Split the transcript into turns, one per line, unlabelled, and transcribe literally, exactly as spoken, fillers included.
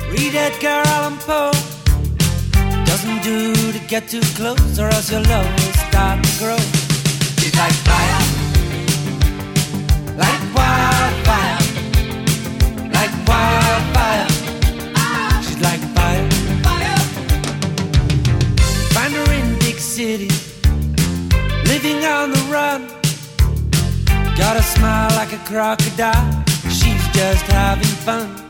Read Edgar Allan Poe. Doesn't do to get too close, or else your love will start to grow. She's like fire, like wildfire, like wildfire. She's like fire, fire. Find her in big cities, living on the run. Got a smile like a crocodile, she's just having fun.